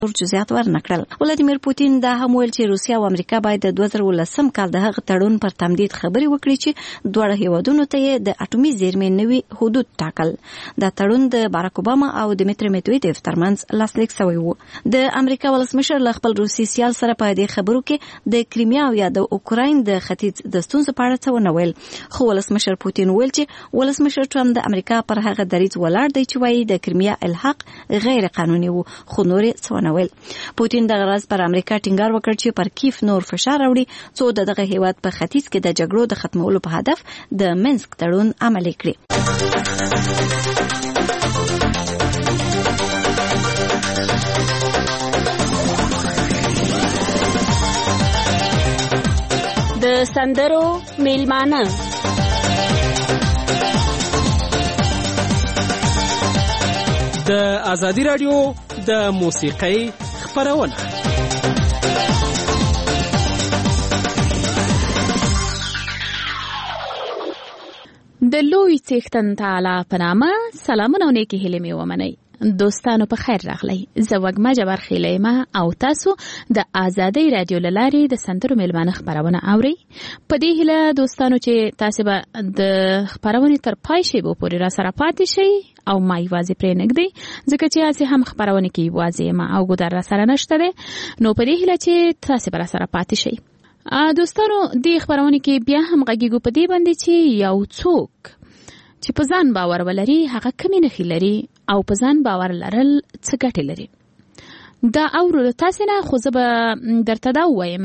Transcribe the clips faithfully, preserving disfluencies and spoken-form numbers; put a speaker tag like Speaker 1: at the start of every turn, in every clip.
Speaker 1: جزئیات ورنکړل. ولادیمیر پوتین دا هم ویل چې روسیا او امریکا باید د دوه زره ولسم کال د هغه تړون پر تمدید خبرې وکړي چې دواړه هیوادونو ته د اټومي زیرمې نوي حدود ټاکل. دا تړون د باراک اوباما او دمیتری میدویدیف ترمنځ لاسلیک شوی و. د امریکا ولسمشر له خپل روسي سیال سره په دې خبرو کې د کریمیا او یا د اوکراین د ختیځ د ستونزو په اړه څه ونه ویل. خو ولسمشر پوتین ویل چې ولسمشر ټرمپ د امریکا پر هغه دریځ ولاړ دی چې وایي د کریمیا الحاق غیر قانوني وو، خو نور څه ویل. پوتین د غرض پر امریکا ټینګار وکړ چې پر کیف نور فشار راوړي څو د دغه هیواد په ختیځ کې د جګړو د ختمولو په هدف د منسک تړون عملي کړي.
Speaker 2: د سندرو میلمانه
Speaker 3: د ازادي رادیو د موسیقۍ خپرونه.
Speaker 4: د لوی څښتن تعالی په نامه سلامونه او نیکی هیلې مې ومنئ. دوستانو په خیر راغلی. زه وږمه جبار خیلیمه او تاسو د ازادي رادیو له لارې د سندرو میلمانه خپرونه اورئ. په دې هیله دوستانو چې تاسو به د خپرونې تر پای شی به پورې را سره پاتې شئ او ما یوازې پرې نږدې ځکه چې تاسو هم خپرونه کې یوازې ما او ګودر را سره نشته ده. نو په دې هیله چې تاسو به را سره پاتې شئ. دوستانو دې خپرونه کې بیا هم غږیږو په دې باندې چې یو څوک چې په ځان باور ولري هغه کمی نښې لري او په ځان باور لرل څه ګټې لري. دا اورو له تاسې نه، خو زه به درته دا ووایم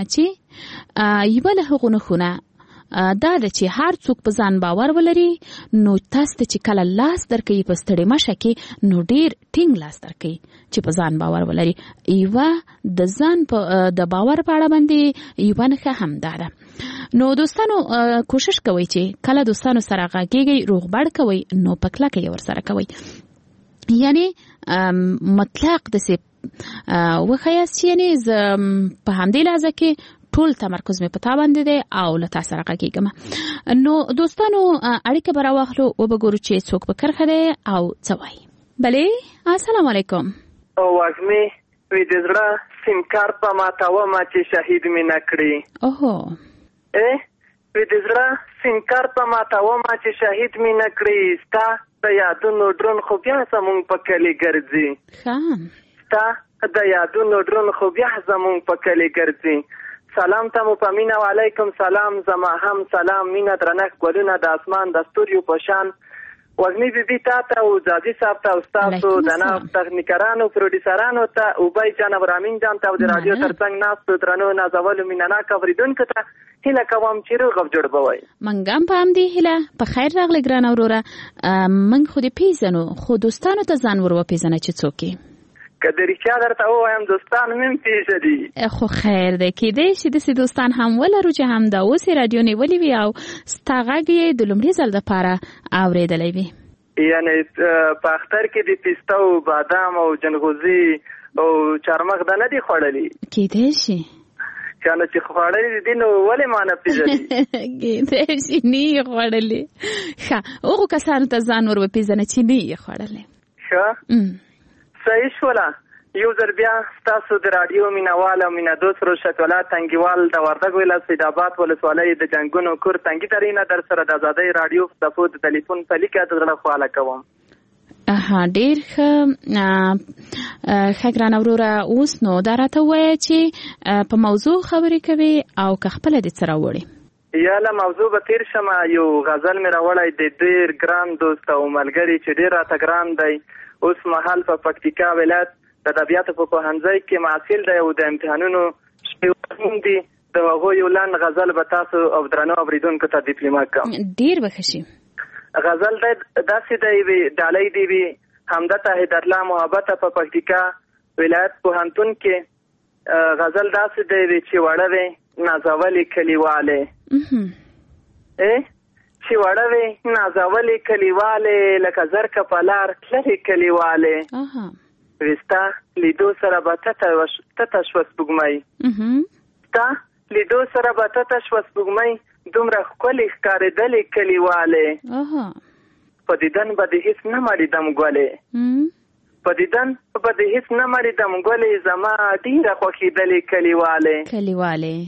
Speaker 4: چې یوه له هغو نښونه دا ده چې هر څوک په ځان باور ولري نو تاسو ته چې کله لاس درکوي په ستړې مشه کې نو ډېر ټینګ لاس درکوي چې په ځان باور ولري. یوه د ځان د باور په اړه باندې یوه نښه هم دا ده. نو دوستانو کوشش کوئ چې کله دوستانو سره غږیږئ روغبړ کوئ نو په کلکه یې ورسره کوئ. یعنی مطلق داسې وښیاست چې یعنې زه په همدې لحظه کې ټول تمرکز مې په تا باندې دی او له تا سره غږیږم. نو دوستانو اړیکه به راواخلو وبګورو چې څوک په کرښه دی او څه وایي. بلې السلام علیکم.
Speaker 5: وږمې وی د زړه سیم کارت په ماتومه چې شهید مې نه کړي.
Speaker 4: اوهو
Speaker 5: ای وی د زړه سیم کارت په ماتومه چې شهید مې نه کړي. ستا د یادونو ډرون خو بیا زمونږ په کلي ګرځي.
Speaker 4: ښه
Speaker 5: ستا د یادونو ډرون خو بیا زمونږ په کلي ګرځي. سلام ته مو په مینه وعلیکم سلام. زما هم سلام مینه درنښت ګلونه د اسمان د ستوریو په شان. وږمې بیبي تا ته او زادي صاحب ته او ستاسو د ناف تخنیکرانو پروډیوسرانو ته اوبای جان او رامین جان ته او د رادیو ترڅنګ ناستو درنو نازولو مینهناکه اورېدونکو ته هیله کوم چې روغ او جوړ به وئ.
Speaker 4: موږ هم په همدې هیله په خیر راغلی ګرانه وروره. موږ خو دې پیژنو خو دوستانو ته ځان ور وپېژنه چې څوک یې.
Speaker 5: که د رښتیا درته ووایم دوستان مې هم پېژني.
Speaker 4: خو خیر دی کېدی شي داسې دوستان هم ولرو چې همدا اوس یې راډیو نیولې وي او ستا غږ یې د لومړي ځل دپاره اورېدلی وي.
Speaker 5: یعنې په اختر کې د پیسته او بادام او جنغوزي او چارمغز نه دي خوړلي؟
Speaker 4: کېدی شي
Speaker 5: چانه چې خوړلي دي نو ولې ما نه پېژني؟
Speaker 4: کېدی شي نه یې خوړلي. ښه هغو کسانو ته ځان ور وپېژنه چې نه یې خوړلی.
Speaker 5: ښه صحیح شوله. یو ځل بیا ستاسو د راډیو مینوال او مینهدوست روشت الله تنګیوال د وردګ ولایت سید آباد ولسوالۍ د جنګونو کور تنګي ترینه در سره د ازادۍ راډیو صفو د ټلیفون په لیکه د زړه خواله کوم.
Speaker 4: اها ډېر ښه ښه ګرانه وروره. اوس نو دا راته ووایه چې په موضوع خبرې کوي او که خپله دې څه راوړې؟
Speaker 5: یا له موضوع به تیر شمه. یو غزل مې راوړی د ډېر ګران دوست او ملګري چې ډېر راته ګران دی. اوس مهال په پکتیکا ولایت د ادبیاتو په پوهنځي کې محصل دی او د امتحانونو شپې دي. د هغو یو لنډ غزل به تاسو او درنو اورېدونکو ته ډیپلوما کوم.
Speaker 4: ډېر به ښه شي.
Speaker 5: غزل دی داسې دی وي ډالۍ دی وي همدته هدرله محبته په پکتیکا ولایت پوهنتون کې غزل داسې دی وي چې وړه وي نازولې کلیوالې. ای چې وړه وې نازولې کلیوالې لکه زرکه په لار تللې کلیوالې. وستا لیدو سره به تته شوه سپوږمۍ. ستا لیدو سره به تته شوه سپوږمۍ دومره ښکلې ښکارېدلې کلیوالې. په دیدن به دې هېڅ نه مړېدم ګلې. په دیدن په دې هیڅ نه مړېدم ګلې زما ډېره خوښېدلې کلیوالې
Speaker 4: کلیوالې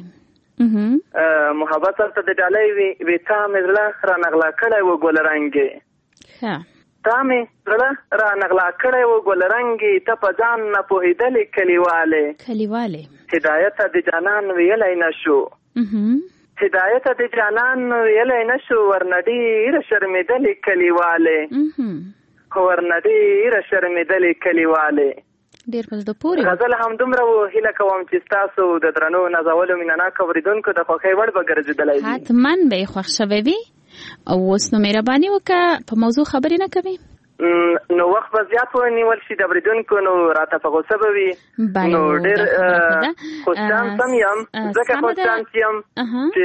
Speaker 5: محبت ورته د ډالۍ وي وي تا مې زړه رانغلا کړی و ګلرنګې تا مې زړه رانغلا کړی و ګلرنګې ته په ځان نه پوهېدلې کلیوالې
Speaker 4: کلیوالې
Speaker 5: هدایت د جانان ویلی نه شو هدایت د جانان ویلی نه شو ورنه ډېره شرمېدلې کلیوالې ورنه ډېره شرمېدلې کلیوالې
Speaker 4: ډېر په زړه پورې
Speaker 5: غزل همدومره و هیله کوم چې ستاسو د درنو نازولو مینهناکو اورېدونکو د خوښۍ وړ به ګرځېدلی وي
Speaker 4: حتما به یې خوښ شوی وي او اوس نو مهرباني وکړه په موضوع خبرې نه کوي
Speaker 5: نو وخت به زیات ونیول شي د اورېدونکو نو راته په غوسه به وي نو ډېر خوششانس هم یم ځکه خوششانس یم چې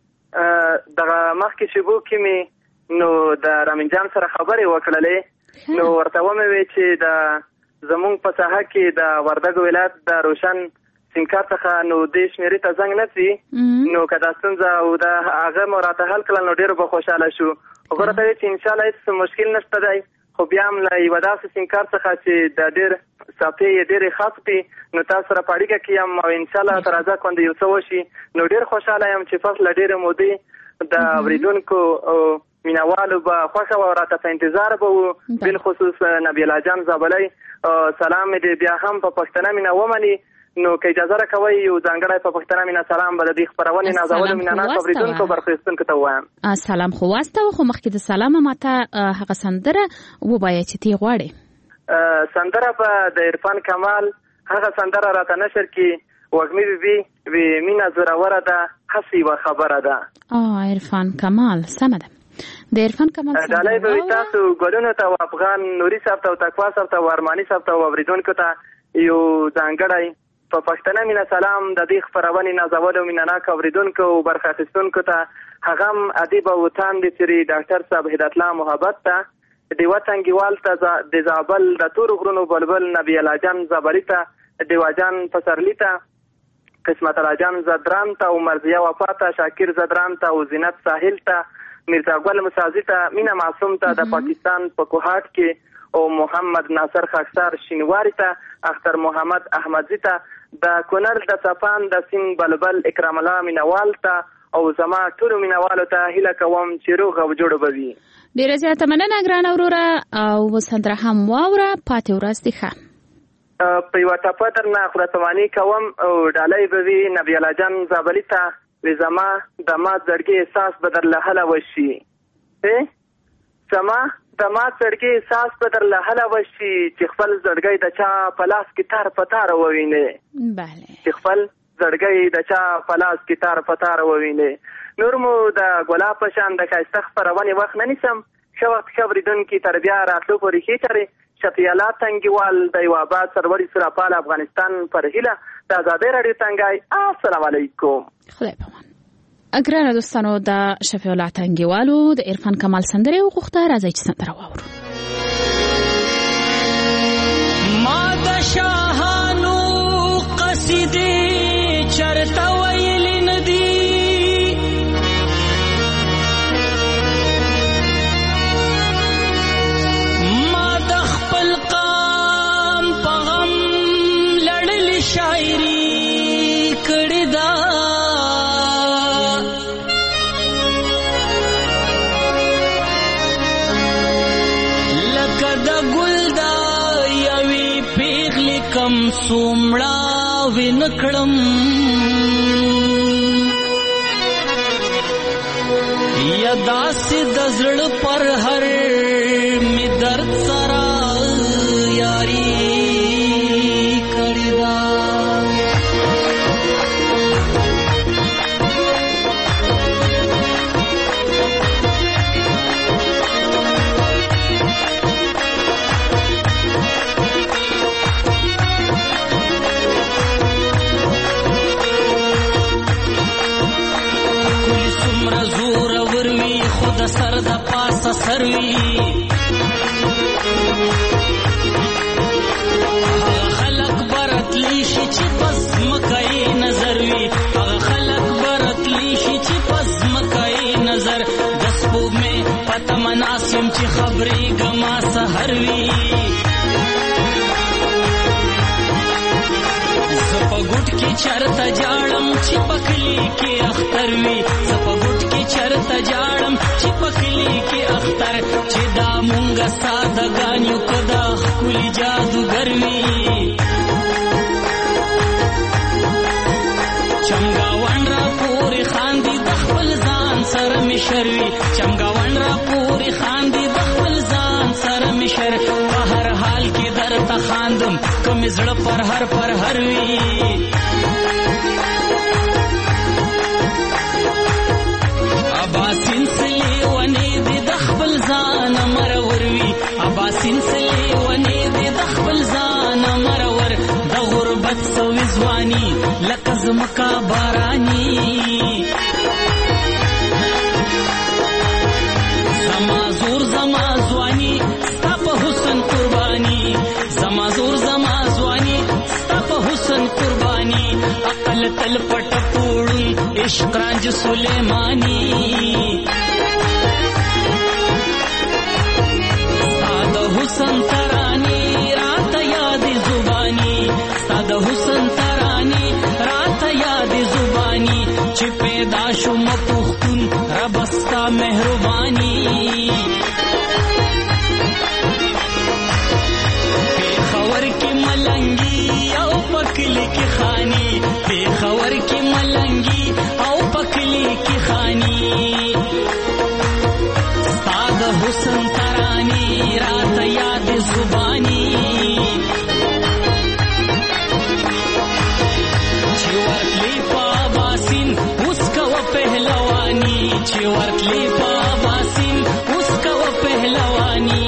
Speaker 5: دغه مخکې شېبو کې مې نو د رامین جان سره خبرې وکړلې نو ورته ومې وې چې د زمونږ په ساحه کې د وردګو ولایت د روشن سینکار څخه نو دې شمېرې ته زنګ نه سي نو که دا ستونزه او د هغه مو راته حل کړل نو ډېر به خوشحاله شو خو راته ویې چې انشاءالله هېڅ مشکل نشته دی خو بیا هم له یوه داسې سینکار څخه چې د ډېر صافې یې ډېرې خاص دي نو تاسو سره په اړیکه کې یم او انشاءالله تر ازا کونده یو څه وشي نو ډېر خوشحاله یم چې فصل له ډېرې مودې د اورېدونکو مینوالو به خوښه وه راته په انتظار به وو بالخصوص نبی الله جان زابلی سلام مې دې بیا هم په پښتنه مینه ومني نو که اجازه راکوئ یو ځانګړی په پښتنه مینه سلام به د دې خپرونې نازولو مینهناکو اورېدونکو برخویستونکو ته ووایم
Speaker 4: سلام خو واستوه خو مخکې د سلامه ماته هغه سندره ووایه چې تی غواړې
Speaker 5: سندره به د عرفان کمال هغه سندره راته نشر کړي وږمې بیبي وي مینه زوروره ده هسې یوه خبره ده
Speaker 4: عرفان کمال سمه ده د عرفان کمال
Speaker 5: ډالۍ به وي تاسو ګلونو ته او افغان نوري صاحب ته او تقوا صاحب ته او ارماني صاحب ته او اورېدونکو ته یو ځانګړی په پښتنه مینه سلام د دې خپرونې نازولو مینهناکو اورېدونکو او برخه اخیستونکو ته هغه هم ادیب او وطن د سري ډاکټر صاحب هدایت الله محبت ته ډیوه تنګیوال ته د زابل د تورو غرونو بلبل نبی الله جان زابلي ته ډیوه جان پسرلي ته قسمت الله جان زدران ته او مرضیه وفا ته شاکر زدران ته او زینت ساحل ته میرزا ګل مسازي ته مینه معصوم ته د پاکستان په کوهاټ کې او محمد ناصر خاکسار شینواري ته اختر محمد احمدزي ته د کونړ د صفان د سین بلبل اکرام الله مینوال ته او زما ټولو مینوالو ته هیله کوم چې روغ او جوړ به وي
Speaker 4: ډېره زیاته مننه ګرانه وروره او سندره هم واوره پاتې ورځ دې ښه
Speaker 5: په یوه ټپه درنه خداتواني کوم او ډالۍ به وي نبی الله جان زابلي ته وي زما د ما زړګي احساس به در له حله وشي زما د ما زړګي احساس به در له حله وشي چې خپل زړګی د چا په لاس کې تار په تار ووینې چې خپل زړګی د چا په لاس کې تار په تار ووینې نور مو د ګلاب په شان د ښایسته خپرونې وخت نه نیسم ښه وخت ښه اورېدونکي تر بیا راتلو پورې ښې چارې شفیع تنګیوال د یو آباد سروري سراپال افغانستان پر هیله د ازادۍ راډیو تنګای السلام علیکم
Speaker 4: خدای پامان ګرانه دوستانو د شفیع الله تنګیوالو د عرفان کمال سندره وغوښته راځئ چې سندره واورو
Speaker 6: ما د شاهانو قصیدې چرته ویلې نه دي ما د خپل قام په غم لړلې شاعري کړې ده لکه د ګل دا یوې پیغلې کم څومړه وینکړم یا داسې د زړه پر هر می درد سره یاري کړې ده د سر د پاسه سروي هغه خلق برتلی شي چې پس مکای نظر وي هغه خلق برتلی شي چې پس مکای نظر د سپوږمۍ پته مناسم چې خبرې ګما سحر وي کې چرته جاړم چې پکلی کې اختر وي زه په ګوټ کې چرته جاړم چې پکلی کې اختر چې دا مونږه سادهګان یو که دا ښکلي جادوګر وي چمګاون را پورې خاندي د خپل ځان سره مشر وي چمګاون را پورې خاندي د خپل ځان سره مشر په هر حال کې درته خاندم که مې زړه پر هر پر هر وي اباسین سلې ونې دې د خپل ځان مرور وي اباسین سلې ونې دې د خپل ځان مرور د غربت سوي ځواني لکه زمکا باراني زما زور زما ځواني ستا په حسن قرباني زما زور زما ځواني ستا په حسن قرباني عقل تل پټ پوړون عشق رانج سلیمانی ستا د حسن تراني رات یاد زبانی ستا د حسن تراني رات یاد زبانی چې پیدا شوم پختون رب ستا مهرباني پیښور کې ملنګي او پکلی کې خاني پیښور کې ملنګي او پکلی کې خاني ستا د حسن تراني رات یاد زبانی چې ورتلی په باسین اوس کوه پهلواني چې ورتلی په باسین اوس کوه پهلواني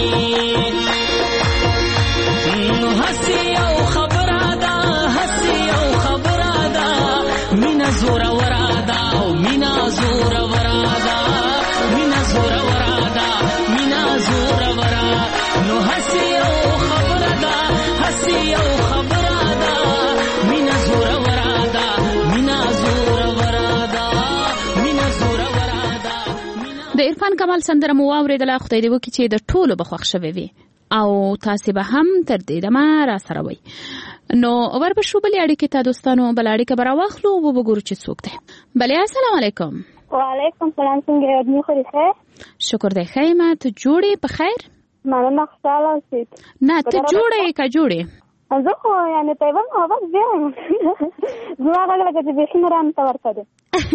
Speaker 6: هسي او خبره ده هسي او خبره ده مینا زور وراده او مینا زور وراده مینا زور وراده مینا زور ورا نو هسي او خبره ده هسي او خبره ده مینا زور وراده مینا زور وراده مینا زور وراده
Speaker 4: د عرفان کمال سندره مو واورېدله خدای دې وکړي چې د ټولو به خوښ شوې وي او تاسې به هم تر دې دمه را سره وئ نو ور به شو بلې اړیکې ته دوستانو بله اړیکه به راواخلو و به ګورو چې څوک دی بلې السلام علیکم
Speaker 7: وعلیکم سلام څنګه یې ادمي خوري خیر
Speaker 4: شکر دی ښه یم ته جوړې په خیر
Speaker 7: مننه خوشحاله اوسئ
Speaker 4: نه ته جوړې که جوړې
Speaker 7: زه خو یعنې طیبه محبت زیړه یم زما غږ لکه چې بیخي نه رانه ته ورته دی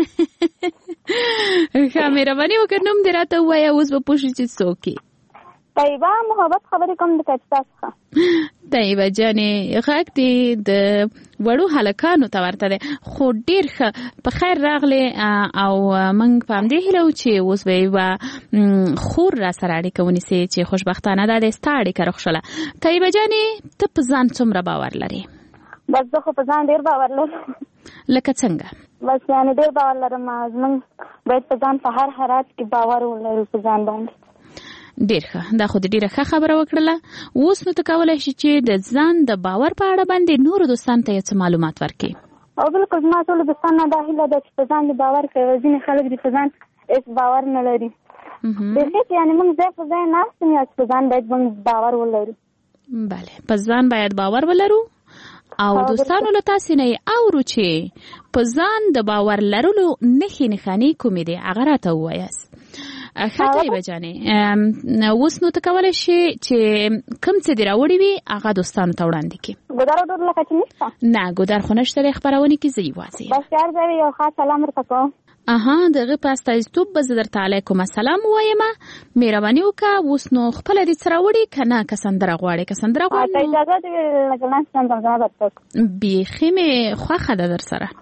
Speaker 4: ښه مهرباني وکړه نوم دې راته ووایه اوس به پوه شو چې څوک یې
Speaker 7: طیبه محبت خبرې کوم د کچتا څخه
Speaker 4: طیبه جانې غږ دې د وړو هلکانو ته ورته دی خو ډېر ښه په خیر راغلې او موږ په همدې هیله وو چې اوس به یوه خور را سره اړیکه ونیسې چې خوشبختانه ده د ستا اړیکه روښله طیبه جانې ته په ځان څومره باور لرې
Speaker 7: بس زه خو په ځان ډېر باور لرم
Speaker 4: لکه څنګه
Speaker 7: بس یعنې ډېر باور لرم زموږ باید په ځان په هر حالات کې باور ولرو په ځان باندې
Speaker 4: ډیر ښه دا خو د ډیره ښه خبره وکړله اوس نو ته کولی شي چې د ځان د باور په اړه باندې نورو دوستانو ته یو څه معلومات ورکړي
Speaker 7: او بالکل زما ټولو دوستانو نه دا هیله ده چې په ځان دې باور کوي ځینې خلک دې په ځان هېڅ باور نه لري بیخي چې یعنې موږ ځای په ځای ناست یم یا چې په ځان باید موږ باور ولرو
Speaker 4: بله په ځان باید باور ولرو او دوستانو له تاسې نه یې اورو چې په ځان د باور لرلو نښې نښانې کومې دي هغه راته ووایاست ښه طیبه جانې اوس نو ته کولی شې چې کوم څه دې راوړي وي هغه دوستانو ته وړاندې کړي
Speaker 7: ګودر او ډوډ لکه چې نشته
Speaker 4: نه ګودر خو نشته دی خپرونې کې زه یوازې
Speaker 7: بس یار ځای یو خاص سلام ورته کوم
Speaker 4: اها د هغې په استازیتوب به زه درته علیکم السلام ووایم مهرباني وکړه اوس نو خپله دې څه راوړي که نه که سندره غواړې که سندره غواړې
Speaker 7: اجازه دې لکه لاندې زمزمه درته
Speaker 4: بیخي مې خوښه ده در سره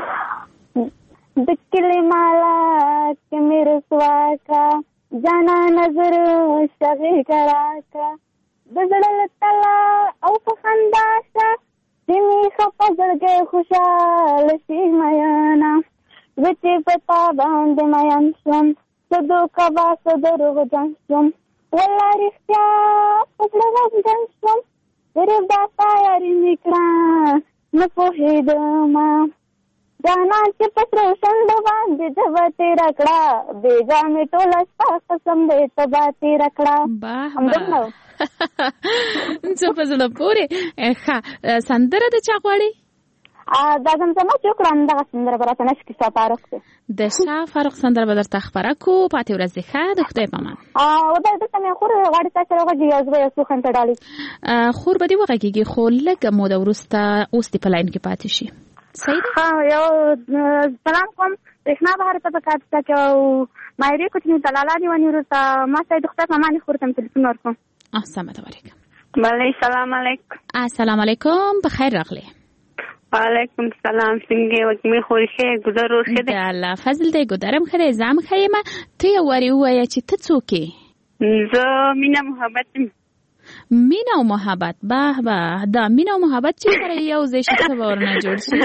Speaker 7: د کلي مالا کې مې رسوا کا جانا نظر شغې کرا کا د زړه له تله او په خندا شه چې مې خفه زړګی خوشحاله شي میانه زه چې په تا باندې مین شوم څه دوکه به څه دروغجن شوم والله رښتیا په زړه غمجن شوم صرف دا ستا یاري مې کړه نه پوهېدمه جانان چې په سرو شونډو باندې ژبه تېره کړه بېګا مې ټوله ستا قسم دی ته به تېره کړه همدغه
Speaker 4: څه په زړه پورې ښه سندره د چا غواړې
Speaker 7: دا زمزمه چې وکړه همدغه سندره به راته نشي کې شاه فاروق دی
Speaker 4: د شاه فاروق سندره به درته خپره کړو. پاتې ورځ دې ښه، د خدای په امان.
Speaker 7: ودا دلته مې خور غواړي تاسو سره وغږېږي او زه به یو څو خنډ ډالۍ
Speaker 4: خور به دې وغږېږي، خو لږه موده وروسته اوس دې په لاین کې پاتې شي. صحیح ده؟
Speaker 7: ها یو سلام کوم برېښنا بهر ته په کاپیټا کې او مایرې کوچني ته لالا دې ونیو ورته ما سره د خدای په امان خور ته مې تلیفون ورکړم.
Speaker 4: سلام علیکم.
Speaker 7: بله سلام علیکم.
Speaker 4: السلام علیکم، بخیر راغلی.
Speaker 7: وعلیکم سلام. څنګه وګمې خوري ښه ګذر ورشه ده؟
Speaker 4: الله فضل دې ګذرم خره زام خیمه. ته یو وری وایې چې ته څوک یې؟
Speaker 7: زه مینا محبت.
Speaker 4: مینا او محبت. به به دا مینا او محبت چې سره یو ځای شي څه ورنه جوړ شي.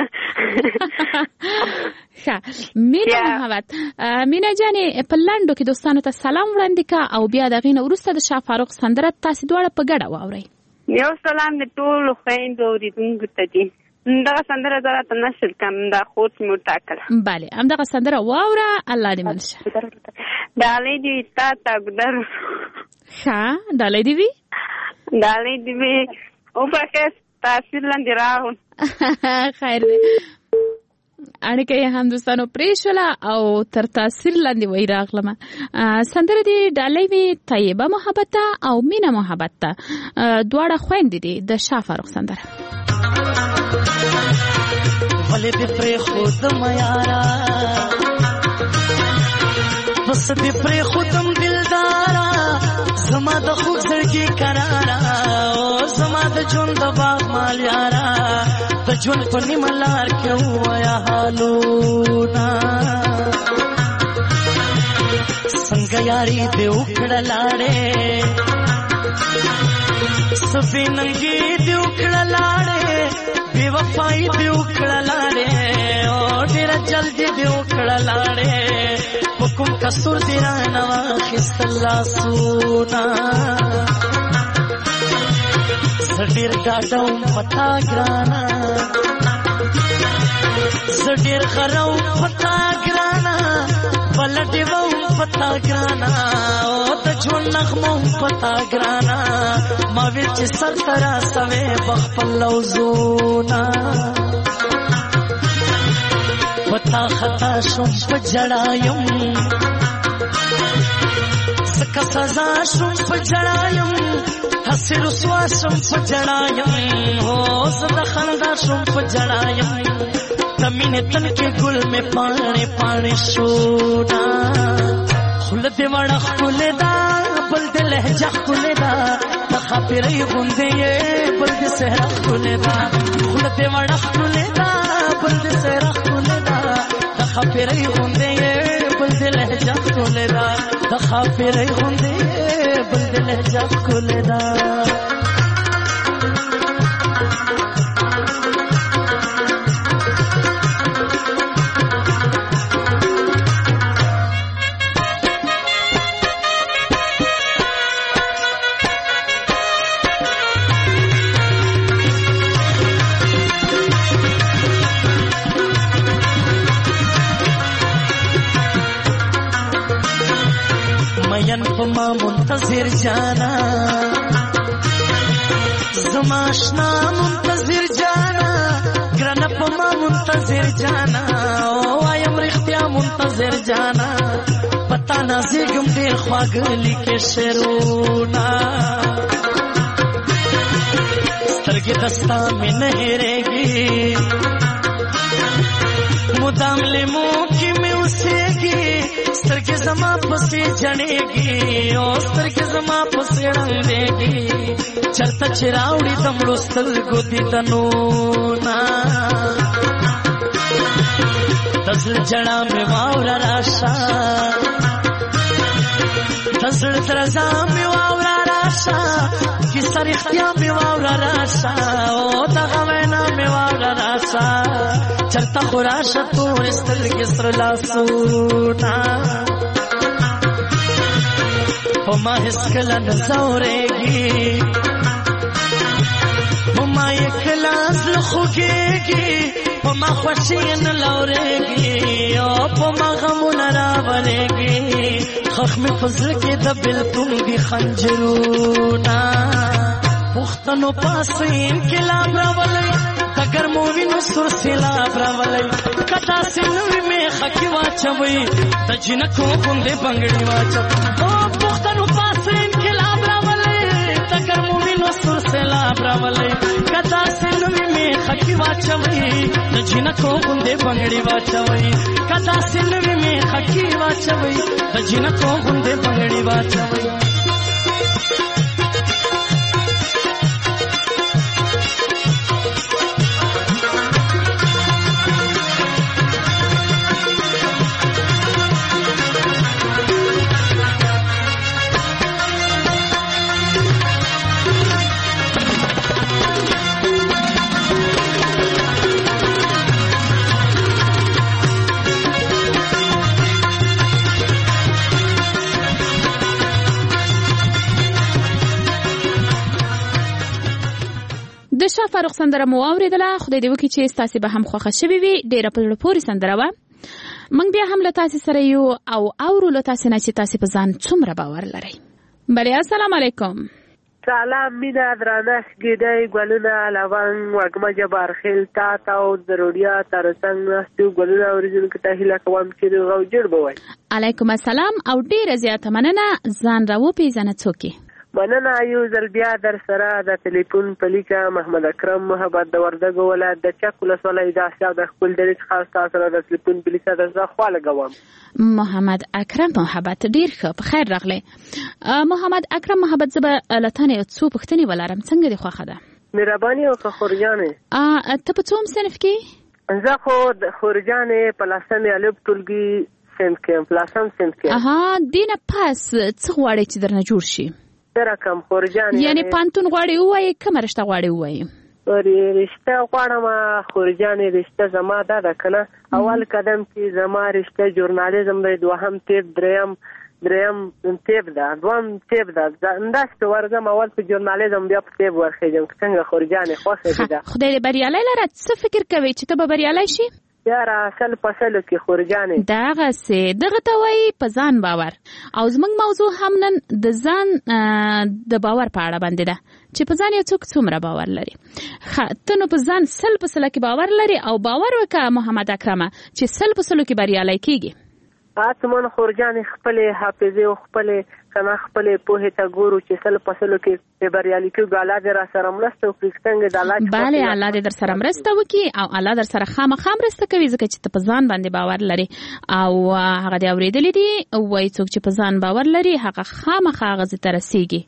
Speaker 4: ښه مینا محبت. مینا جانې په لنډو کې دوستانو ته سلام وړاندې کا او بیا د غینه وروسته د شاه فاروق سندره تاسو دواړه په ګډه واورئ.
Speaker 7: یو سلام د ټولو خویندو اوریدونکو ته دی. دغه سندره زره ته نشل کم دا خوت مو ټاکله.
Speaker 4: بله همدغه سندره واوره. الله دې ملشه.
Speaker 7: ډالۍ دې تا تا ګدر.
Speaker 4: ښه ډالۍ دې وي.
Speaker 7: ډالۍ دې وي او په کس تاثیر لاندې راغون.
Speaker 4: خیر دی. اړیکه یې هم دوستانو پرېښوله او تر تاثیر لاندې وی راغلمه. سندره دې ډالۍ وي طیبه محبت او مینا محبت ته دواړه خویندې دي د شاه فاروق سندره.
Speaker 6: ولې دې پرېښودم یاره بس دې پرېښودم دلداره زما د خوږ زړګي قراره او زما د ژوند د باغ مال یاره د ژوند په نیمه لار کې ووایه حالونه څنګه یاري دې وکړه لاړې سپې ننګې دې وکړه لاړې بے وفائی دې وکړه لاړې او ډېره جلدي دې وکړه لاړې په کوم قصور دې رانه واخیستل لاسونه زه ډېر ډاډه وم په تا ګرانه زه ډېر غره وم په تا ګرانه پلټې وم په تا ګرانه او د ژوند نغمه وم په تا ګرانه ما ویل چې سر ته راسوې په خپل لوظونه په تا خطا شوم په ژړا یم ځکه سزا شوم په ژړا یم هسې رسوا شوم په ژړا یم هو زه د خندا شوم په ژړا یم د مینې تن کې ګل مې پاڼې پاڼې شونا خوله دې وړه ښکلې ده بل دې لهجه ښکلې ده د ښاپېرۍ غوندې یې بل دې څهره ښکلې ده خوله دې وړه ښکلې ده بل دې څهره ښکلې ده د ښاپېرۍ غوندې یې بل دې لهجه ښکلې ده د ښاپېرۍ غوندې یې بل دې لهجه ښکلې ده. مین په ما منتظر جانا زما آشنا منتظر جانا ګرانه په ما منتظر جانا وایم رښتیا منتظر جانا پتا نازېږم ډېر خواږه لیکې شعرونه سترګې د ستا مې نه هېرېږي مدام لیمو کې مې اوسېږي سترګې زما پسې جړېږي او سترګې زما پسې ړندېږي چرته چې راوړي د مړو سترګو دیدنونه د زړه ژړا مې واوره راشه د زړه درزا مې واوره راشه کیسه رښتیا مې واوره راشه او دغه وینا مې واوره راشه چرته خو راشه تورې سترګې سره لاسونه په ما هېڅکله نه ځورېږي په ما یې کله زړه خوږېږي په ما خوښي نه لورېږي او په ما غمونه راولېږي خښ مې په زړه کې د بېلتون دي خنجرونه پښتنو پاسې انقلاب راولی د تګر مو وینو سر سیلاب راولي کدا سنوي می خکی واچوي د جنکو غوندې بنگړي واچو او پختنو پاسه انقلاب راولي تګر مو وینو سر سیلاب راولي کدا سنوي می خکی واچوي د جنکو غوندې بنگړي واچوي کدا سنوي می خکی واچوي د جنکو غوندې بنگړي واچوي
Speaker 4: د شاه فاروق سندره مو اوریدله. خدای دې وکړي چې ستاسې به هم خوښه شوې وي. ډېره په زړه پورې سندره وه. موږ بیا هم له تاسې سره یو او اورو له تاسې نه چې تاسې په ځان څومره باور لرئ. بلې السلام علیکم.
Speaker 5: سلام مینا درنښت ګیدی ګلونه لونګ وږمه جبارخیل تا ته او ضروریا تر څنګ ناستو ګلونه اوریدونکو ته هیله کوم چې د غو جوړ به وای.
Speaker 4: علیکم السلام او ډېره زیاته مننه. ځان را وپېژنه څوک یې؟
Speaker 5: مننه یو ځل بیا در سره د ټلیفون په لیکه محمد اکرم محبت د وردګو ولایت د چک ولسوالۍ د اسیا د خپل درې خاص تاسو سره د ټلیفون په لیکه د زړه خواله کوم.
Speaker 4: محمد اکرم محبت ډیر ښه په خیر راغلی. محمد اکرم محبت زه به له تا نه یو څو پوښتنې ولرم. څنګه دې خوښه ده؟
Speaker 5: مهرباني وکړه خورجانې.
Speaker 4: ته په څوم صنف کې؟
Speaker 5: زه خو د خورجانې په لسمې الف ټولګي صنف کې یم، په لسم صنف کې.
Speaker 4: اها دې نه پس څه غواړې چې درنه جوړ شي؟
Speaker 5: سره کم خورجانې
Speaker 4: یعنی پانتون غواړې ووایې کومه رشته غواړې ووایې؟
Speaker 5: رشته غواړم خورجانې رشته زما دا ده که نه اول قدم کې زما رشته ژورنالیزم دی، دوهم تیب، دریم دریم تیب ده، دوم تیب ده. همداسې ورځم اول په ژورنالیزم بیا په تیب ورخېږم. څنګه خورجانې خوښه دې ده؟
Speaker 4: خدای دې بریالی لره. څه فکر کوې چې ته به بریالی شي؟
Speaker 5: یاره اصل په سلو کې خورجانې
Speaker 4: دغسې دغه ته وایي په ځان باور. او زموږ موضوع هم نن د ځان د باور په اړه باندې ده چې په ځان یو څوک څومره باور لري. ته نو په ځان سل په سله کې باور لري او باور وکړه محمد اکرمه چې سل په سلو کې بریالی کېږي.
Speaker 5: حتما خورجانې خپلې حافظې او خپلې کنه خپلې پوهې ته ګورو چې سل په سلو کې بریالي کېږو. الله دې را سره مرسته وکړي. څنګه د الله
Speaker 4: بله الله دې در سره مرسته وکړي او الله در سره خامخا مرسته کوي ځکه چې ته په ځان باندې باور لري. او هغه دې اورېدلي دي وایي څوک چې په ځان باور لري هغه خامخا هغه ځای ته رسېږي.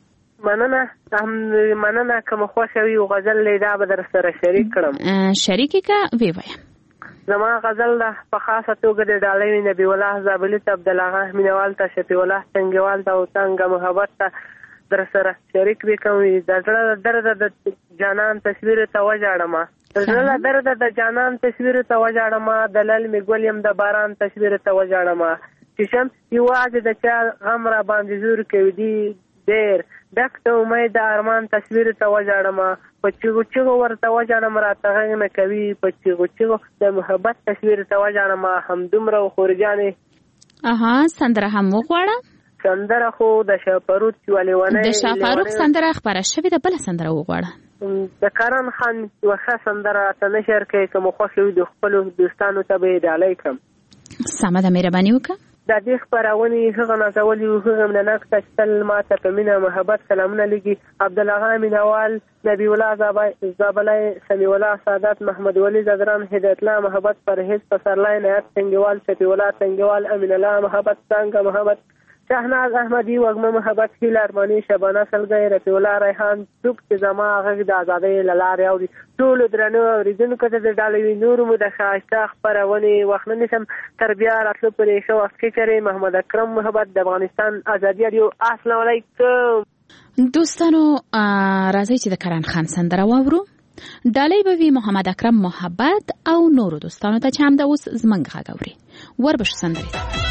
Speaker 5: مننه مننه کوم خوښه وي غزل لیدا به در سره شریک کړم.
Speaker 4: شریکې که وی وایم.
Speaker 5: زما غزل ده په خاصه توګه د ډالۍ نبی الله زابلي ته عبدالله مینوال ته شفیع الله څنګهوال ته او څنګه محبت ته در سره شریک وي کوم د زړه درد د جانان تصویر ته وژاړم. د زړه درد د جانان تصویر ته وژاړم. د للمې ګل یم د باران تصویر ته وژاړم. چې شم یوازې د چا غم را باندې زور کوي دی ډېر ډک د امید د ارمان تصویر ته وژاړم. په چیغو چیغو ورته وژاړم راته غږ نه کوي. په چیغو چیغو د محبت تصویر ته وژاړم. همدومره خورجانې.
Speaker 4: اها سندره هم وغواړه؟
Speaker 5: سندره خو د شاپروت یوه لیونۍ
Speaker 4: د شاپروک سندره خپره شوې ده. بله سندره وغواړه.
Speaker 5: د کرن خان یوه ښه سندره راته نشر کوي. که مو خوښ وي د خپلو دوستانو ته به یې ډالۍ کړم.
Speaker 4: سمه ده مهرباني وکړه.
Speaker 5: د دې خپرونې هغه نازولي و هغه مینهناک ته چې تل ماته په مینه محبت سلامونه لیکي. عبدالله مینوال، نبی الله زابلی، سمیع الله سادات، محمد ولی زدران، هدایت الله محبت، پرهیز پسرلی، نایت څنګهوال، شفیع الله څنګهوال، امین الله محبت، څنګه محبت، شهناز احمدي، وږمه محبت، هیله ارماني، شبانه سلګی، رفیع الله ریحان، څوک چې زما غږ د ازادۍ له لارې اوري. ټولو درنو اورېدونکو ته د ډالۍ نورو مو د ښایسته خپرونې وخت نه نیسم. تر بیا راتلو پورې ښه وخت کې چرې. محمد اکرم محبت، د افغانستان ازادي راډیو. السلام علیکم
Speaker 4: دوستانو. راځئ چې د کرن خان سندره واورو. ډالۍ به وي محمد اکرم محبت او نورو دوستانو ته چې همدا اوس زموږ غږ اوري. وربشو سندرې ته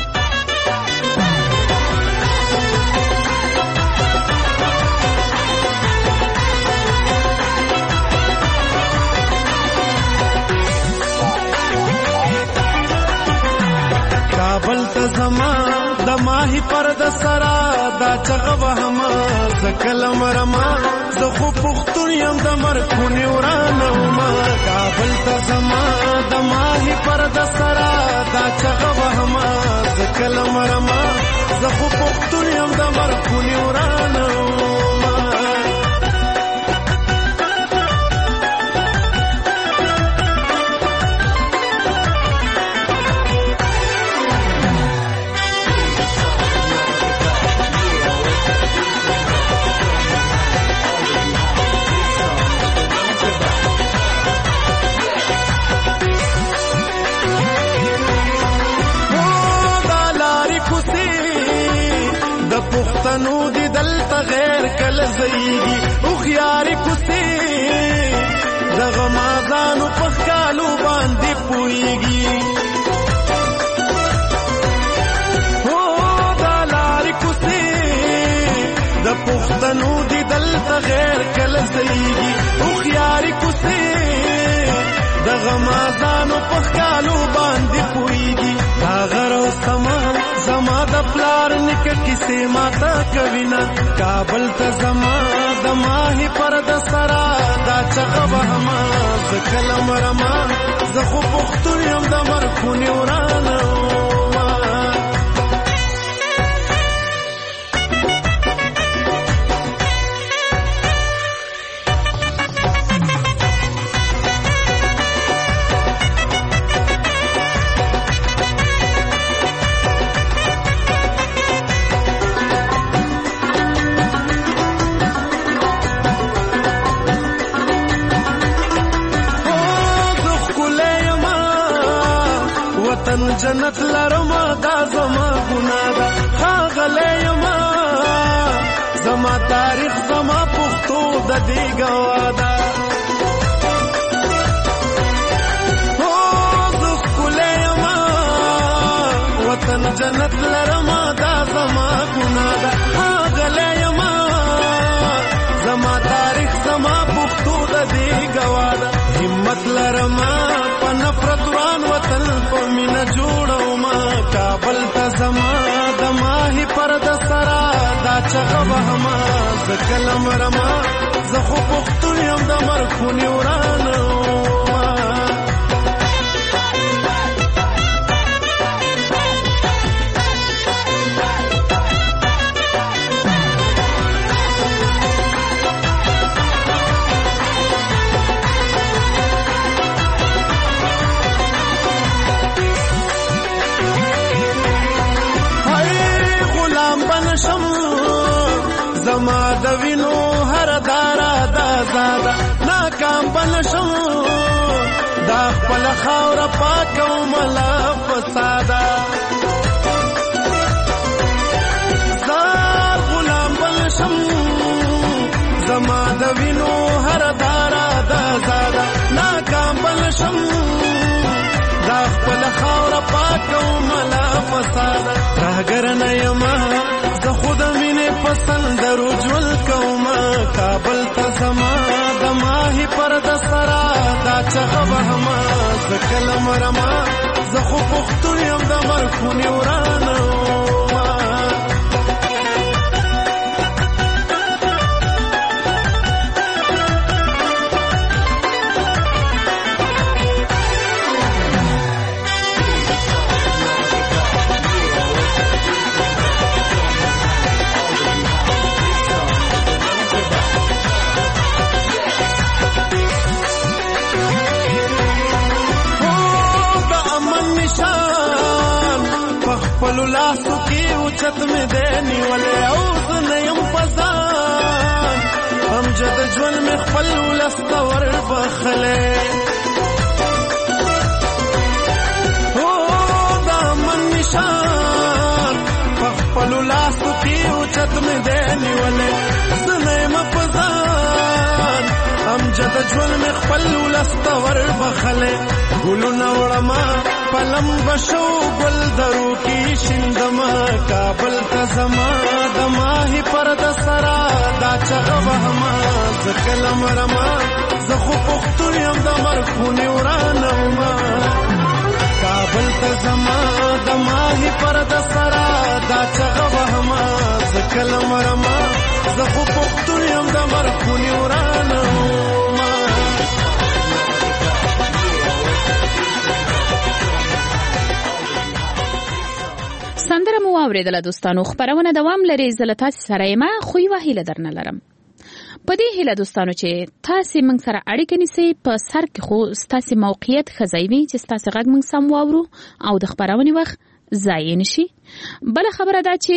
Speaker 8: کابل ته زما د د ماهی پر د سرا دا چغه وهما زکلم رما زه خو پښتون یم د مرکونی ورانه ما کابل ته زما د ماهی پر د سرا دا چغه وهما زکلم رما زه خو پښتون یم د مرکونی ورانه پښتنو دی دلته غیر کله زیږي او خياري کوسي دغه مازانو په کالو باندې پويږي او دا لاري کوسي د پښتنو دی دلته غیر کله زیږي او خياري کوسي دغه مازانو په کالو باندې پويږي دا غرو سما زما د پلار نک کیسه ماتا کوینا کابل ته زما د ماهی پر د سرا دا چغه وهما زکلم رما زه خو پښتون یم د مرکونی ورانه جنت لرما دا زما ګناه ده ښاغلی یما زما تاریخ زما پښتو د دې ګواه ده هو زه ښکلی یما وطن جنت لرما دا زما ګناه ده ښاغلی یما زما تاریخ زما پښتو د دې ګواه ده همت لرما په نفرت وران وطن په مینه جوړو ما کابل ته زما د ماهی پر د سرا دا چغه وهما زکلم رما زه خو پښتون یم د مرکونی ورانه زما د وینو هر دارا دا زاده ناکام بنشم دا خپل خاور پاکو ملا فساده زار غلام بنشم زما د وینو هر دارا دا زاده ناکام بنشم دا خپل خاور پاکو ملا فساده راګر نه یما زه خود مینه پسند رجول کوما کابل ته زما د ماهی پر د سرا دا چغه وهما زکلم رما زه خو پښتون یم د مرکونی ورانه پلو لاسو کی اوچت میں دینی والے اوز نیم فزان ہم جد جون میں خپل لستور بخلے او دا من نشان پلو لاسو کی اوچت میں دینی والے نیم فزان ہم جد جون میں خپل لستور بخلے گلو نوڑما پلم بشو گل درو کی شندما کابل ته زما د ماهی پر د سرا دا چغه وهما زکلم رما زه خو پښتون یم د مرکونی ورانه ما کابل ته زما د ماهی پر د سرا دا چغه وهما زه کله مرما زه خو پښتون یم د مرخونې ورانه
Speaker 4: سندره مو واورېدله دوستانو. خپرونه دوام لري. زه له تاسې سره یم، خو یوه هیله درنه لرم. په دې هیله دوستانو چې تاسې موږ سره اړیکه نیسئ، په سر کې خو ستاسې موقعیت ښه ځای وي چې ستاسې غږ موږ سم واورو او د خپرونې وخت ضایع نشي. بله خبره دا چې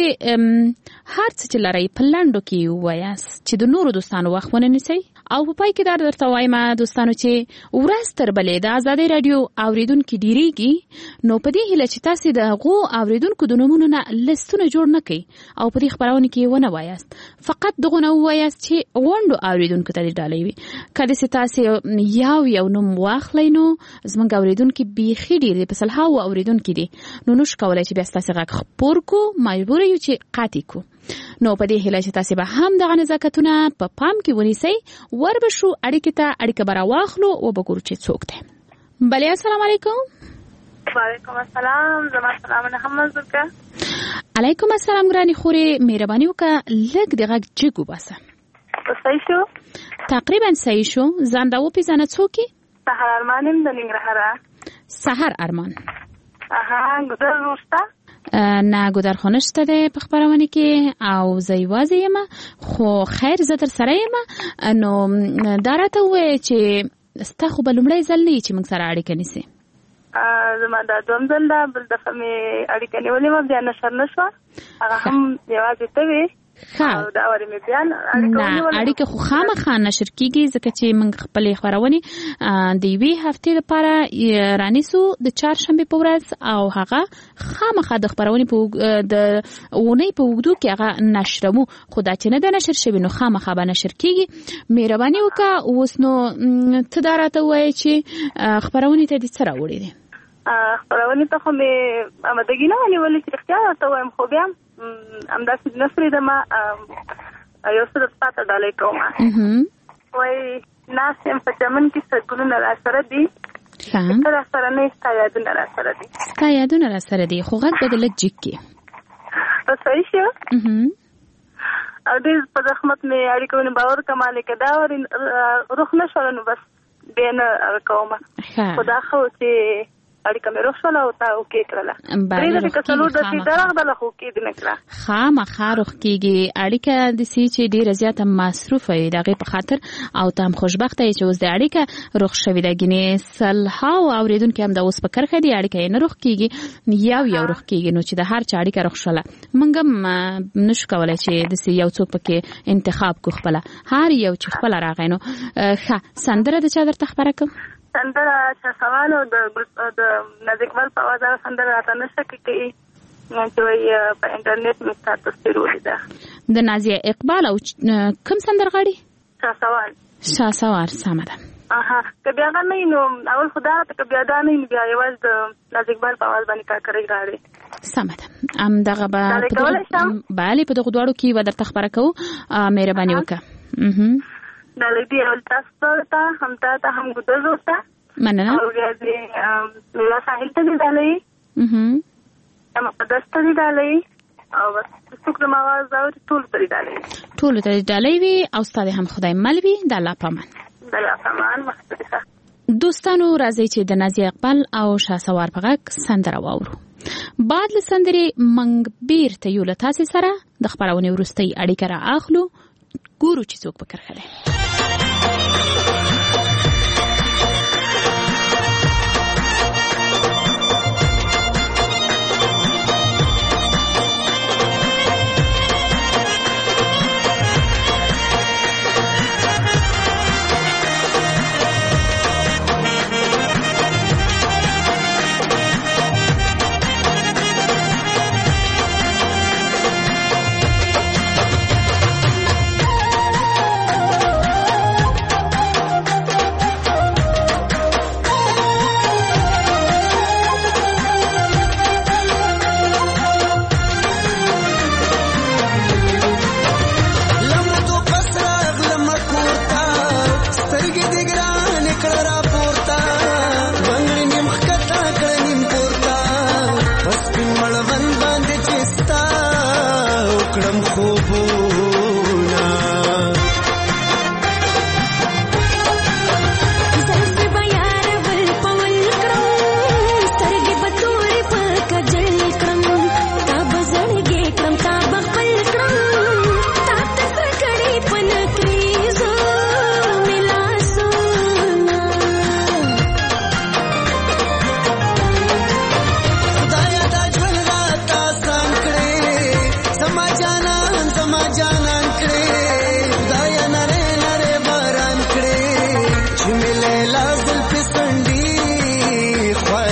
Speaker 4: هر څه چې لرئ په لنډو کې ووایاست چې د نورو دوستانو وخت ونه نیسئ. او په پای کې دا درته وایم دوستانو چې ورځ تر بلې د ازادۍ راډیو اوریدونکي ډیریږي، نو په دې هیله چې تاسې د هغو اوریدونکو د نومونو نه لستونه جوړ نه کړئ او په دې خپرونه کې ونه وایاست. فقط دغونه ووایاست چې غونډو اوریدونکو ته دې ډالۍ وي. که داسې تاسې یو یو نوم واخلئ نو زموږ اوریدونکي بیخي ډېر دي، په سلهاوو اوریدونکي دي، نو نوش کولی چې بیا ستاسې غږ خپور کو، مجبور یو چې قطع کو. نو په دې هیله چې تاسې به هم دغه نزاکتونه په پام کې ونیسئ. ور به شو اړیکې ته، اړیکه به راواخلو او به ګورو چې څوک دی. بلې السلام علیکم.
Speaker 7: وعلیکم السلام. زما سلام محمد زرکه.
Speaker 4: علیکم السلام ګرانې خورې، مهرباني وکړه لږ د غږ جګ وباسه.
Speaker 7: صحیح شو؟
Speaker 4: تقریبا صحیح شو. ځان را وپېژنه څوک یې؟
Speaker 7: سحر ارمان یم د ننګرهاره.
Speaker 4: سحر ارمان.
Speaker 7: اها ګودر شته؟
Speaker 4: نه ګودر خو نشته دی په خپرونه کې او زه یوازې یم، خو خیر زه در سره یم. نو دا راته ووایه چې ستا خو به لومړی ځل نه یي چې موږ سره اړیکه نیسې؟
Speaker 7: زما دا دوم ځل ده. بل دفعه مې اړیکه نیولې وه، بیا نشر نه شوه، هغه هم یوازې ته وې.
Speaker 4: ښه،
Speaker 7: دا وارې مې بیا
Speaker 4: نه اړیکه خو خامخا نشر کېږي، ځکه چې موږ خپلې خپرونې د یوې هفتې لپاره رانیسو د چهارشنبې په ورځ، او هغه خامخا د خپرونې په د اونۍ په اوږدو کې هغه نشروو. خو دا چې نه ده نشر شوي نو خامخا به نشر کېږي. مهرباني وکړه اوس نو ته دا راته ووایې چې خپرونې ته دې څه راوړي دي؟
Speaker 7: خپرونې ته خو مې آمادګي نه وه نیولې چې رښتیا راته ووایم، خو بیا همداسې نه پرېږدم. یو څه درته پاته ډالۍ کوم. وایي ناست یم په چمن کې سرګلونه را سره دي، ته را سره نه یې ستا یادونه را سره دي.
Speaker 4: ستا یادونه را سره دي، خو غږ به دې لږ جګ کړي.
Speaker 7: صحیح شو؟ او ډېر په زحمت مې اړیکه ونې باور کمالې که دا ورې روح نه شوله نو بس بیا نه کوم. خو دا ښه و چې اړیکه مې روغ شوله او تا اوکې کړله. پرېږده که څلور دقیقې درغدله خو اوکې دې نه کړه.
Speaker 4: خامخا روغ کېږي. اړیکه داسې چې ډېره زیاته مصروفه وي د هغې په خاطر، او ته هم خوشبخته یې چې اوس د اړیکه روغ شوې ده. ګینې سلهاوو اورېدونکي هم دا اوس په کرښه دي، اړیکه یې نه روغ کېږي، یو یو روغ کېږي. نو چې د هر چا اړیکه روغ شوله، موږ هم نشو کولی چې داسې یو څوک پکې انتخاب کړو خپله، هر یو چې خپله راغی. نو ښه سندره د چا درته خپره کړم؟
Speaker 7: سندره چا سوال او د نازک اقبال په اواز هغه سندره راته نشه کې کوي چې وایي په انټرنیټ مې ستا تصویر ولیده.
Speaker 4: د نازیه اقبال او کوم سندرغاړي؟
Speaker 7: چا سوال.
Speaker 4: چا سوال، سمه ده.
Speaker 7: اها که بیا هغه نه وي نو اول خو دا راته که بیا دا نه وي نو بیا یوازې د نازک اقبال په اواز باندې کاکړۍ غاړې.
Speaker 4: سمه ده. همدغه به بله په دغو دواړو کې به درته خپره کوو. مهرباني وکړه.
Speaker 7: ډالۍ دې اول تاسو ته هم تا ته هم ګودر ورته
Speaker 4: مننه.
Speaker 7: او بیا دې میرا ساحل ته دې ډالۍ، مقدس ته دې ډالۍ، او بس څوک زما اواز اوري ټولو ته دې ډالۍ. ټولو
Speaker 4: ته دې ډالۍ وي او ستا دې هم خدای مل وي. د الله په امان.
Speaker 7: د الله په امان. مخصوصه
Speaker 4: دوستانو راځئ چې د نازیه اقبال او شهسوار په غږ سندره واورو. بعد له سندرې موږ بیرته یو له تاسې سره د خپرونې وروستۍ اړیکه را اخلو، ګورو چې څوک په کرښه دی.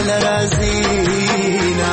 Speaker 8: کله راځي نه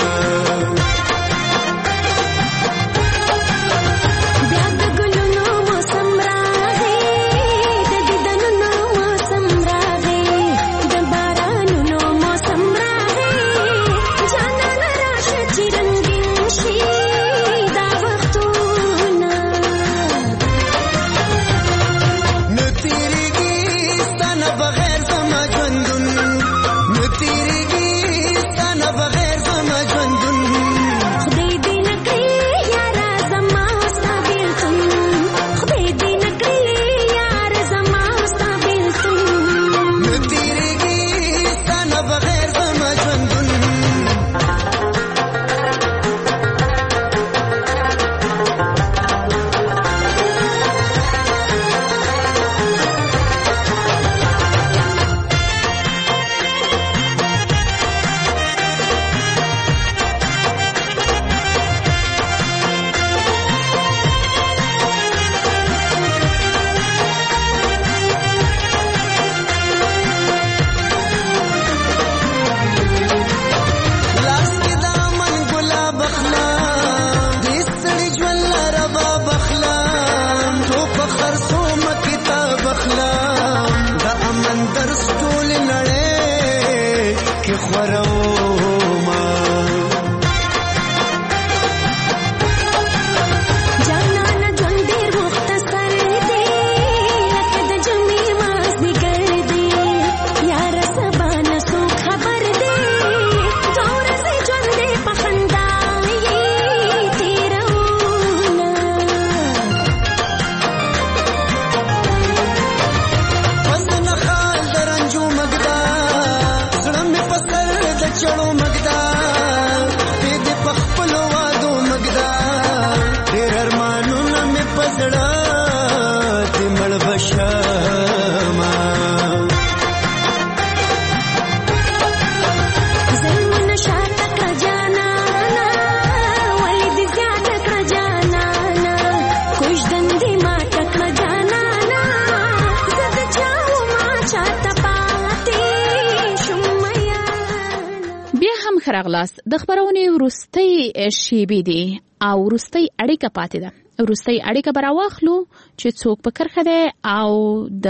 Speaker 4: خراغلاس د خبرونې وروستۍ شیبې دي او وروستۍ اړیکه پاتې ده. وروستۍ اړیکه به راواخلو چې څوک په کرښه دی او د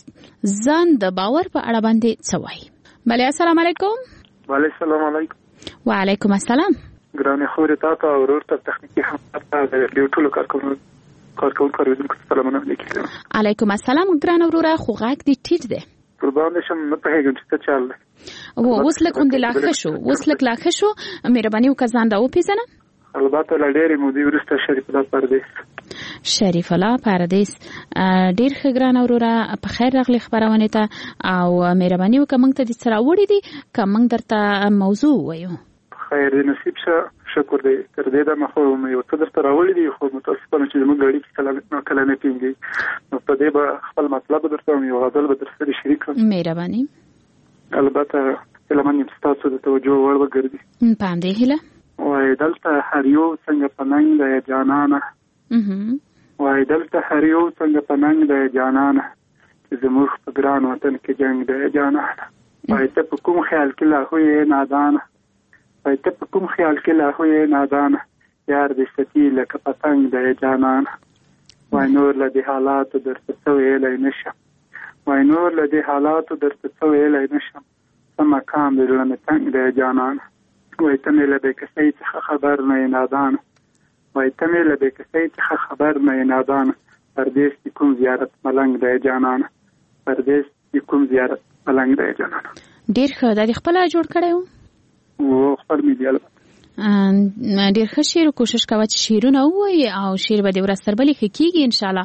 Speaker 4: ځان د باور په اړه باندې څه وایي. بله السلام علیکم.
Speaker 5: وعلیکم السلام علیکم.
Speaker 4: وعلیکم السلام.
Speaker 5: ګرانې خورې تا ته او ورور ته تخنیکي همکار ته د ریډیو ټولو کارکوونکو کارکوونکو اوریدونکو ته سلامونه ولیکم.
Speaker 4: علیکم السلام ګرانه وروره خو غږ دې ټیټ دی.
Speaker 5: قربان شم نه پوهېږم چې څه چل دی.
Speaker 4: اوس لږ غوندې لا ښه شو اوس لږ لا ښه شو. مهرباني وکړه ځان راوپېژنه.
Speaker 5: البته له ډېرې مودې وروسته شریف الله پردیس.
Speaker 4: شریف الله پردیس ډېر ښه ګرانه وروره په خیر راغلې خپرونې ته او مهرباني وکړه موږ ته دې څه راوړي دي که موږ درته موضوع ووایو.
Speaker 5: خیر دې نصیب شه شکر دی. تر دې دمه خو مې یو څه درته راوړي دي خو متاسفانه چې زموږ اړیکې کله ناکله نه ټینګېږي نو په دې به خپل مطلب درته وایم یو غزل به درسره شریک کړم.
Speaker 4: مهرباني.
Speaker 5: البته هیله من یم ستاسو د توجه وړ وګرځي.
Speaker 4: په همدې هیله.
Speaker 5: وایي دلته هر یو څنګه په ننګ دی جانانه. وایي دلته هر یو څنګه په ننګ دی جانانه چې زموږ په ګران وطن کې جنګ دی جانانه. وایي ته په کوم خیال کې لا خو یې نادانه. وایي ته په کوم خیال کې لا خو یې نادانه یار دې ستی لکه پتنګ دی جانانه. وایي نور له دې حالاتو درته څه ویلی نه شم. وایي نور له دې حالاتو درته څه ویلی نه شم څه مقام دې زړه مې تنګ دی جانانه. وایي ته مې له بېکسۍ څخه خبر نه یې نادانه. وایي ته مې له بېکسۍ څخه خبر نه یې نادانه پردیس دې کوم زیارت ملنګ دی جانانه. پردیس دې کوم زیارت ملنګ دی جانانه.
Speaker 4: ډېر ښه. دا دې خپله جوړ کړی و؟
Speaker 5: و خپل مې دی البته.
Speaker 4: ډېر ښه شعر کوشش کوه چې شعرونه ووایي او شعر به دې ورځ تر بلې ښه کېږي انشاءالله.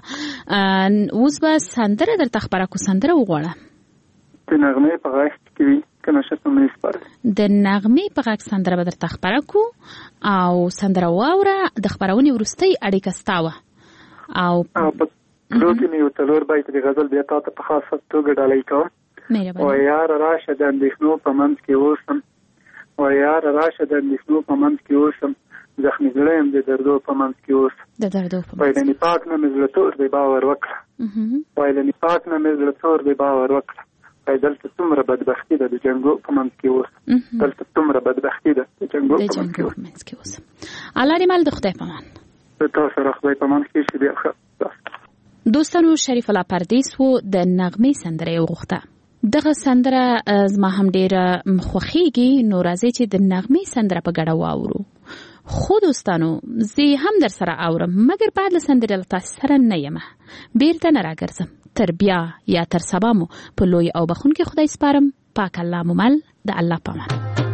Speaker 4: اوس به سندره درته خپره کړو. سندره وغواړه.
Speaker 5: د نغمې په غږ کې وي که نشه ته مې سپاره.
Speaker 4: د نغمې په غږ سندره به درته خپره کړو او سندره واوره. د خپرونې وروستۍ اړیکه ستا وه او
Speaker 5: په تلو کې مې یو څلور بیت د غزل بیا تا ته په خاصه توګه ډالۍ کوم. وایي یاره راشه د اندېښنو په منځ کې اوسم. وایي یاره راشه د اندېښنو په منځ کې اوسم زخمي زړه یم د دردو په منځ کې اوسم.
Speaker 4: د دردو په منځ.
Speaker 5: وایي له نفاق نه مې زړه تور دی باور وکړه. وایي له نفاق نه مې زړه تور دی باور وکړه.
Speaker 9: دلته څومره بدبختي ده د جنګو په منځ کې اوس دلته څومره بدبختي ده د جنګو په منځ کې اوس.
Speaker 4: الله دې مل د خدای په مان
Speaker 9: تاسو سره خدای په مان کې شي بیا ښه.
Speaker 4: دوستانو شریف الله پردیس وو د نغمې سندره وغوښته. دغه سندره زما هم ډیره خوښیږي، نو راځي چې د نغمې سندره په ګډه واورو. خو دوستانو زه هم در سره اورم، مګر بعد له سندرې تاسو سره نه یم، بیرته نه راګرځم. تر بیا یا تر سبا مو په لوی او بخونکي خدای سپارم. پاک الله مو مل، د الله پامان.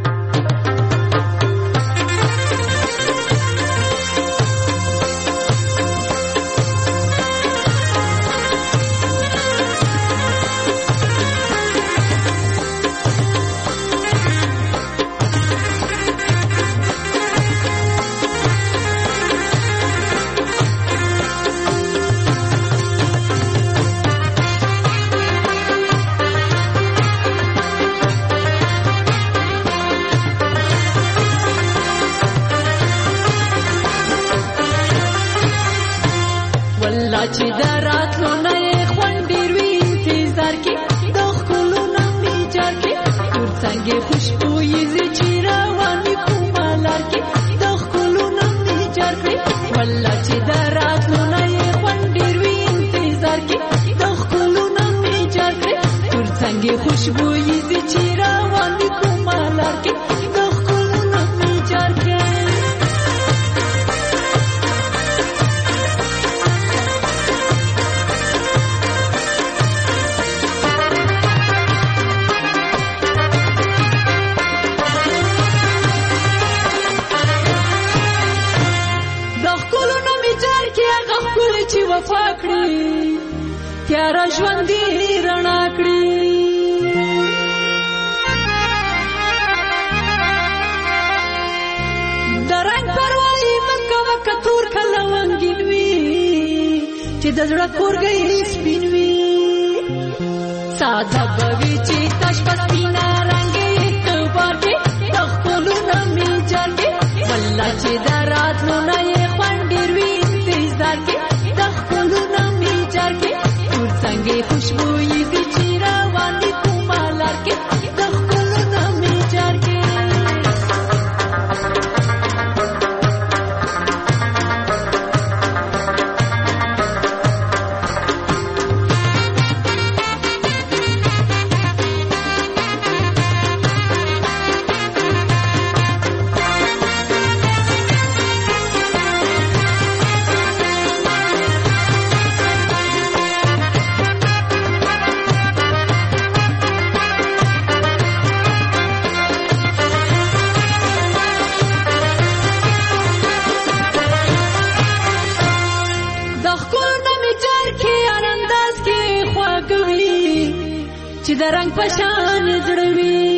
Speaker 6: چې دراتلو نه خوندې وي انتظار کې د ښکلو نه مې جار کې تور څنګه خوشبويي زه چې روانې کومه لار کې د ښکلو نه مې جار کې والله چې دراتلو نه خوندې وي انتظار کې د ښکلو نه مې جار کې تور څنګه خوشبويي زه چې روانې کومه لار کې د ښکلو نه مې جار کې. چې وفا کړی تیارا ژوندې رڼا کړی د رنګ پروايي مکوه که تور کله وانګین وي چې د زړه کورګۍ سپین وي ساده به وي چې تش په سپینه رنګ اعتبار کې د ښکلو نه مې جار کې والله چې د راتلو نه یې خوند ډېر وي انتظار کې څنګه خوشبويي دي چې روانې کومه لار کې د ښکلو نه مې جار کې. چې د رنګ په شان زړه وي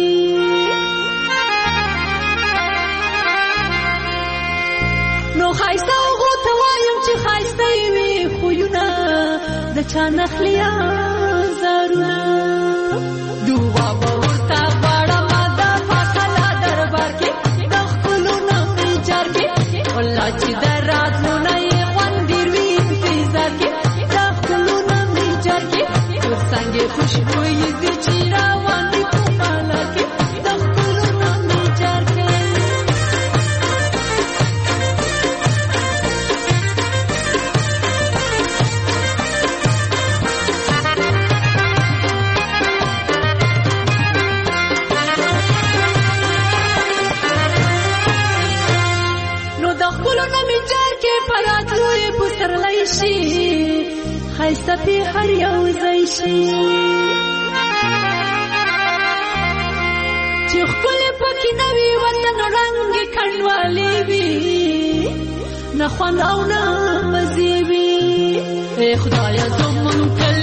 Speaker 6: نو ښایسته هغو ته وایم چې ښایسته یې وي خویونه د چا نخلي ازارونه دعا به ورته غواړم د فاصله دربار کې د ښکلو نه مې جار کې والله چې د راتلو نه یې خوند ډېر وي انتظار کې د ښکلو نه مې جار کې تور څنګه خوشبويي دي چې روانې کومه لار کې د ښکلو نه مې جار کې. نو د ښکلو نه مې جار کې په راتلو یې پسرلی شي ښایسته پې هر یو ځای شي چې ښکلې پکې نه وي وطن رنګې کنډوالې وي نه خوند او نه مزې وي ای خدایه زمونږ کلی